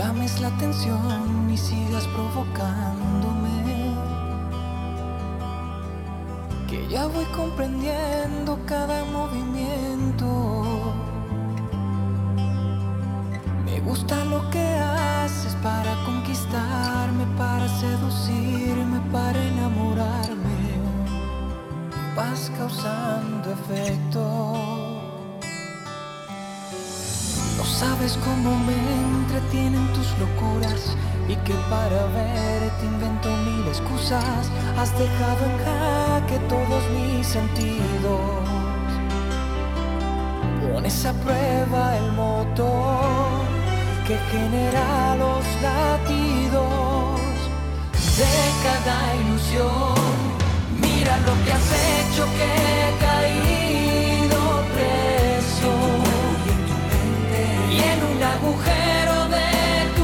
llames la atención y sigas provocándome, que ya voy comprendiendo cada movimiento. Me gusta lo que haces para conquistarme, para seducirme, para enamorarme. Vas causando efecto. No sabes cómo me entretienen tus locuras y que para verte invento mil excusas. Has dejado en jaque todos mis sentidos. Pones a prueba el motor que genera los latidos de cada ilusión. Mira lo que has hecho, que he caído preso y en un agujero de tu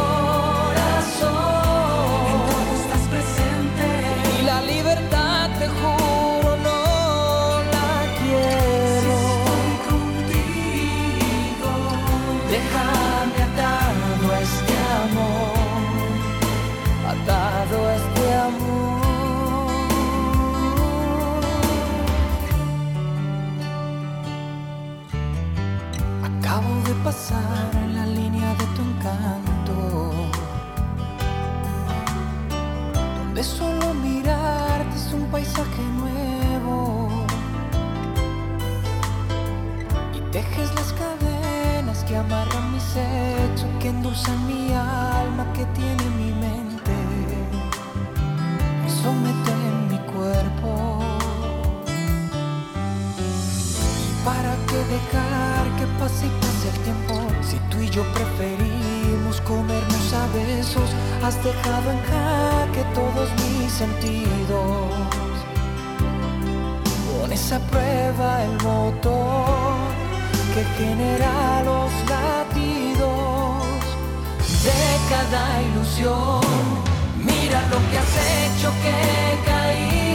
corazón. En todo estás presente y la libertad, te juro, no la quiero. si estoy contigo. Déjame atado a este amor, atado a este amor. Acabo de pasar en la línea de tu encanto, donde solo mirarte es un paisaje nuevo, y tejes las cadenas que amarran mis hechos, que endulzan mi alma, que tiene mi mente y someten mi cuerpo. ¿Para qué dejar que pase y pase el tiempo? Si tú y yo preferimos comernos a besos. Has dejado en jaque todos mis sentidos. Pones a prueba el motor que genera los latidos de cada ilusión. Mira lo que has hecho, que he caído